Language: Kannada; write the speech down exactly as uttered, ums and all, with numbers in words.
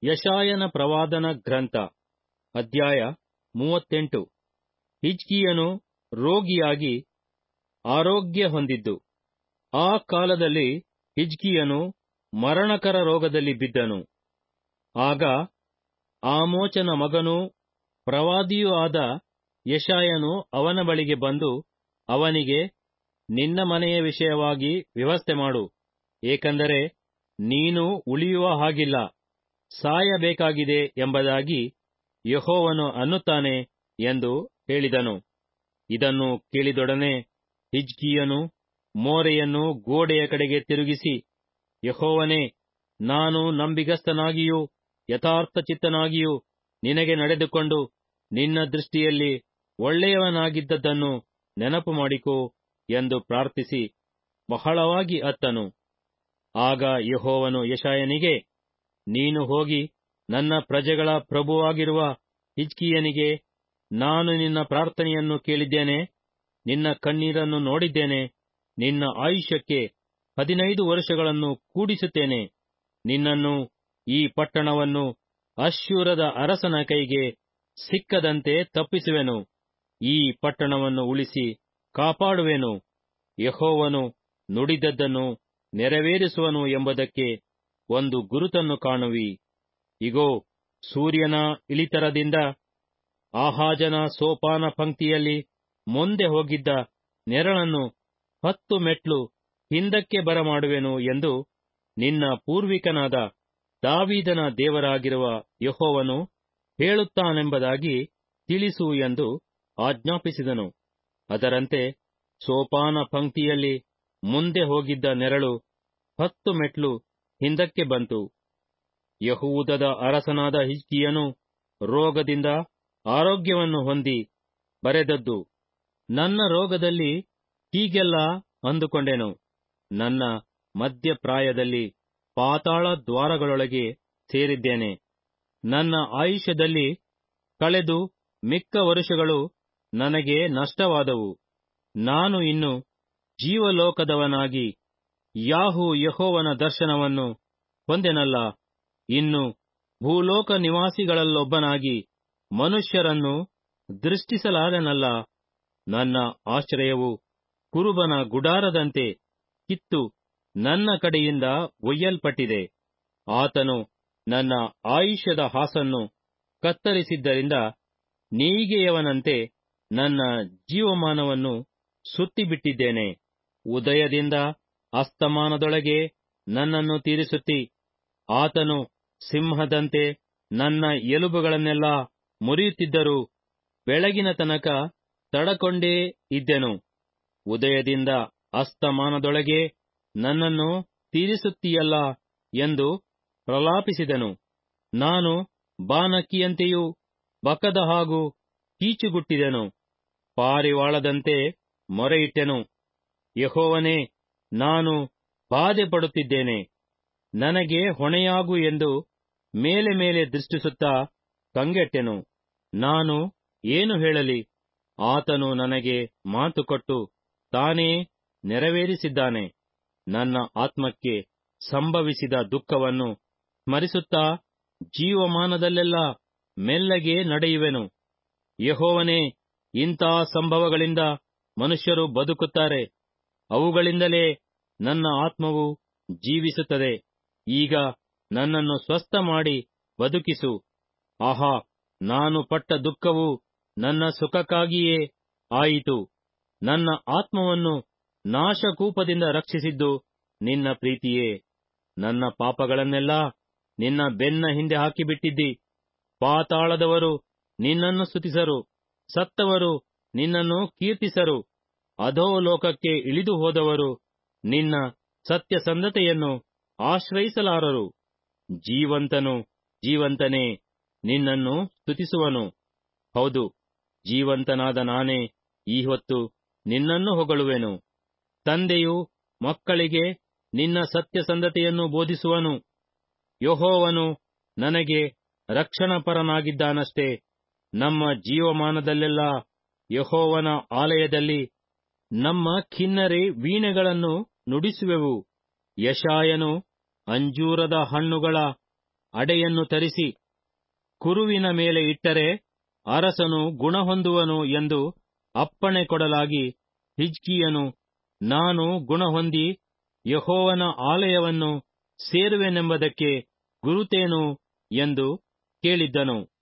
ಯೆಶಾಯನ ಪ್ರವಾದನ ಗ್ರಂಥ ಅಧ್ಯಾಯ ಮೂವತ್ತೆಂಟು. ಹಿಜ್ಕೀಯನು ರೋಗಿಯಾಗಿ ಆರೋಗ್ಯ ಹೊಂದಿದ್ದು. ಆ ಕಾಲದಲ್ಲಿ ಹಿಜ್ಕೀಯನು ಮರಣಕರ ರೋಗದಲ್ಲಿ ಬಿದ್ದನು. ಆಗ ಆಮೋಚನ ಮಗನೂ ಪ್ರವಾದಿಯೂ ಆದ ಯೆಶಾಯನು ಅವನ ಬಳಿಗೆ ಬಂದು ಅವನಿಗೆ, ನಿನ್ನ ಮನೆಯ ವಿಷಯವಾಗಿ ವ್ಯವಸ್ಥೆ ಮಾಡು, ಏಕೆಂದರೆ ನೀನು ಉಳಿಯುವ ಹಾಗಿಲ್ಲ, ಸಾಯಬೇಕಾಗಿದೆ ಎಂಬುದಾಗಿ ಯೆಹೋವನು ಅನ್ನುತ್ತಾನೆ ಎಂದು ಹೇಳಿದನು. ಇದನ್ನು ಕೇಳಿದೊಡನೆ ಹಿಜ್ಕೀಯನು ಮೋರೆಯನ್ನು ಗೋಡೆಯ ಕಡೆಗೆ ತಿರುಗಿಸಿ, ಯೆಹೋವನೇ, ನಾನು ನಂಬಿಗಸ್ತನಾಗಿಯೂ ಯಥಾರ್ಥಚಿತ್ತನಾಗಿಯೂ ನಿನಗೆ ನಡೆದುಕೊಂಡು ನಿನ್ನ ದೃಷ್ಟಿಯಲ್ಲಿ ಒಳ್ಳೆಯವನಾಗಿದ್ದದ್ದನ್ನು ನೆನಪು ಮಾಡಿಕೋ ಎಂದು ಪ್ರಾರ್ಥಿಸಿ ಬಹಳವಾಗಿ ಅತ್ತನು. ಆಗ ಯೆಹೋವನು ಯೆಶಾಯನಿಗೆ, ನೀನು ಹೋಗಿ ನನ್ನ ಪ್ರಜೆಗಳ ಪ್ರಭುವಾಗಿರುವ ಹಿಜ್ಕೀಯನಿಗೆ, ನಾನು ನಿನ್ನ ಪ್ರಾರ್ಥನೆಯನ್ನು ಕೇಳಿದ್ದೇನೆ, ನಿನ್ನ ಕಣ್ಣೀರನ್ನು ನೋಡಿದ್ದೇನೆ, ನಿನ್ನ ಆಯುಷ್ಯಕ್ಕೆ ಹದಿನೈದು ವರ್ಷಗಳನ್ನು ಕೂಡಿಸುತ್ತೇನೆ, ನಿನ್ನನ್ನು ಈ ಪಟ್ಟಣವನ್ನು ಅಶ್ಶೂರದ ಅರಸನ ಕೈಗೆ ಸಿಕ್ಕದಂತೆ ತಪ್ಪಿಸುವೆನು, ಈ ಪಟ್ಟಣವನ್ನು ಉಳಿಸಿ ಕಾಪಾಡುವೆನು, ಯೆಹೋವನು ನುಡಿದದ್ದನ್ನು ನೆರವೇರಿಸುವನು ಎಂಬುದಕ್ಕೆ ಒಂದು ಗುರುತನ್ನು ಕಾಣುವಿ. ಇಗೋ, ಸೂರ್ಯನ ಇಳಿತರದಿಂದ ಆಹಾಜನ ಸೋಪಾನ ಪಂಕ್ತಿಯಲ್ಲಿ ಮುಂದೆ ಹೋಗಿದ್ದ ನೆರಳನ್ನು ಹತ್ತು ಮೆಟ್ಲು ಹಿಂದಕ್ಕೆ ಬರಮಾಡುವೆನು ಎಂದು ನಿನ್ನ ಪೂರ್ವಿಕನಾದ ದಾವೀದನ ದೇವರಾಗಿರುವ ಯೆಹೋವನು ಹೇಳುತ್ತಾನೆಂಬುದಾಗಿ ತಿಳಿಸು ಎಂದು ಆಜ್ಞಾಪಿಸಿದನು. ಅದರಂತೆ ಸೋಪಾನ ಪಂಕ್ತಿಯಲ್ಲಿ ಮುಂದೆ ಹೋಗಿದ್ದ ನೆರಳು ಹತ್ತು ಮೆಟ್ಲು ಹಿಂದಕ್ಕೆ ಬಂತು. ಯೆಹೂದದ ಅರಸನಾದ ಹಿಜ್ಕೀಯನು ರೋಗದಿಂದ ಆರೋಗ್ಯವನ್ನು ಹೊಂದಿ ಬರೆದದ್ದು. ನನ್ನ ರೋಗದಲ್ಲಿ ಹೀಗೆಲ್ಲ ಅಂದುಕೊಂಡೆನು, ನನ್ನ ಮಧ್ಯಪ್ರಾಯದಲ್ಲಿ ಪಾತಾಳ ದ್ವಾರಗಳೊಳಗೆ ಸೇರಿದ್ದೇನೆ. ನನ್ನ ಆಯುಷ್ಯದಲ್ಲಿ ಕಳೆದು ಮಿಕ್ಕ ವರುಷಗಳು ನನಗೆ ನಷ್ಟವಾದವು. ನಾನು ಇನ್ನು ಜೀವಲೋಕದವನಾಗಿ ಯಾಹೂ ಯೆಹೋವನ ದರ್ಶನವನ್ನು ಹೊಂದೆನಲ್ಲ, ಇನ್ನು ಭೂಲೋಕ ನಿವಾಸಿಗಳಲ್ಲೊಬ್ಬನಾಗಿ ಮನುಷ್ಯರನ್ನು ದೃಷ್ಟಿಸಲಾರೆನಲ್ಲ. ನನ್ನ ಆಶ್ರಯವು ಕುರುಬನ ಗುಡಾರದಂತೆ ಕಿತ್ತು ನನ್ನ ಕಡೆಯಿಂದ ಒಯ್ಯಲ್ಪಟ್ಟಿದೆ. ಆತನು ನನ್ನ ಆಯುಷ್ಯದ ಹಾಸನ್ನು ಕತ್ತರಿಸಿದ್ದರಿಂದ ನೇಯ್ಗೆಯವನಂತೆ ನನ್ನ ಜೀವಮಾನವನ್ನು ಸುತ್ತಿಬಿಟ್ಟಿದ್ದೇನೆ. ಉದಯದಿಂದ ಅಸ್ತಮಾನದೊಳಗೆ ನನ್ನನ್ನು ತೀರಿಸುತ್ತಿ, ಆತನು ಸಿಂಹದಂತೆ ನನ್ನ ಎಲುಬುಗಳನ್ನೆಲ್ಲ ಮುರಿಯುತ್ತಿದ್ದರೂ ಬೆಳಗಿನ ತನಕ ತಡಕೊಂಡೇ ಇದ್ದೆನು. ಉದಯದಿಂದ ಅಸ್ತಮಾನದೊಳಗೆ ನನ್ನನ್ನು ತೀರಿಸುತ್ತೀಯಲ್ಲ ಎಂದು ಪ್ರಲಾಪಿಸಿದನು. ನಾನು ಬಾನಕ್ಕಿಯಂತೆಯೂ ಬಕದ ಹಾಗೂ ಕೀಚುಗುಟ್ಟಿದೆನು. ಪಾರಿವಾಳದಂತೆ ಮೊರೆಯಿಟ್ಟೆನು, ಯೆಹೋವನೇ, ನಾನು ಬಾಧೆ ಪಡುತ್ತಿದ್ದೇನೆ, ನನಗೆ ಹೊಣೆಯಾಗು ಎಂದು ಮೇಲೆ ಮೇಲೆ ದೃಷ್ಟಿಸುತ್ತಾ ಕಂಗೆಟ್ಟೆನು. ನಾನು ಏನು ಹೇಳಲಿ? ಆತನು ನನಗೆ ಮಾತು ಕೊಟ್ಟು ತಾನೇ ನೆರವೇರಿಸಿದ್ದಾನೆ. ನನ್ನ ಆತ್ಮಕ್ಕೆ ಸಂಭವಿಸಿದ ದುಃಖವನ್ನು ಸ್ಮರಿಸುತ್ತಾ ಜೀವಮಾನದಲ್ಲೆಲ್ಲ ಮೆಲ್ಲಗೆ ನಡೆಯುವೆನು. ಯೆಹೋವನೇ, ಇಂಥ ಸಂಭವಗಳಿಂದ ಮನುಷ್ಯರು ಬದುಕುತ್ತಾರೆ, ಅವುಗಳಿಂದಲೇ ನನ್ನ ಆತ್ಮವು ಜೀವಿಸುತ್ತದೆ. ಈಗ ನನ್ನನ್ನು ಸ್ವಸ್ಥ ಮಾಡಿ ಬದುಕಿಸು. ಆಹಾ, ನಾನು ಪಟ್ಟ ದುಃಖವು ನನ್ನ ಸುಖಕ್ಕಾಗಿಯೇ ಆಯಿತು. ನನ್ನ ಆತ್ಮವನ್ನು ನಾಶಕೂಪದಿಂದ ರಕ್ಷಿಸಿದ್ದು ನಿನ್ನ ಪ್ರೀತಿಯೇ. ನನ್ನ ಪಾಪಗಳನ್ನೆಲ್ಲ ನಿನ್ನ ಬೆನ್ನ ಹಿಂದೆ ಹಾಕಿಬಿಟ್ಟಿದ್ದಿ. ಪಾತಾಳದವರು ನಿನ್ನನ್ನು ಸ್ತುತಿಸರು, ಸತ್ತವರು ನಿನ್ನನ್ನು ಕೀರ್ತಿಸರು, ಅಧೋಲೋಕಕ್ಕೆ ಇಳಿದು ಹೋದವರು ನಿನ್ನ ಸತ್ಯಸಂಧತೆಯನ್ನು ಆಶ್ರಯಿಸಲಾರರು. ಜೀವಂತನು ಜೀವಂತನೇ ನಿನ್ನನ್ನು ಸ್ತುತಿಸುವನು. ಹೌದು, ಜೀವಂತನಾದ ನಾನೇ ಈ ಹೊತ್ತು ನಿನ್ನನ್ನು ಹೊಗಳುವೆನು. ತಂದೆಯು ಮಕ್ಕಳಿಗೆ ನಿನ್ನ ಸತ್ಯಸಂಧತೆಯನ್ನು ಬೋಧಿಸುವನು. ಯೆಹೋವನು ನನಗೆ ರಕ್ಷಣಪರನಾಗಿದ್ದಾನಷ್ಟೇ. ನಮ್ಮ ಜೀವಮಾನದಲ್ಲೆಲ್ಲ ಯೆಹೋವನ ಆಲಯದಲ್ಲಿ ನಮ್ಮ ಕಿನ್ನರಿ ವೀಣೆಗಳನ್ನು ನುಡಿಸುವೆವು. ಯೆಶಾಯನು ಅಂಜೂರದ ಹಣ್ಣುಗಳ ಅಡೆಯನ್ನು ತರಿಸಿ ಕುರುವಿನ ಮೇಲೆ ಇಟ್ಟರೆ ಅರಸನು ಗುಣಹೊಂದುವನು ಎಂದು ಅಪ್ಪಣೆ ಕೊಡಲಾಗಿ, ಹಿಜ್ಕೀಯನು, ನಾನು ಗುಣಹೊಂದಿ ಯೆಹೋವನ ಆಲಯವನ್ನು ಸೇರುವೆನೆಂಬುದಕ್ಕೆ ಗುರುತೇನು ಎಂದು ಕೇಳಿದ್ದನು.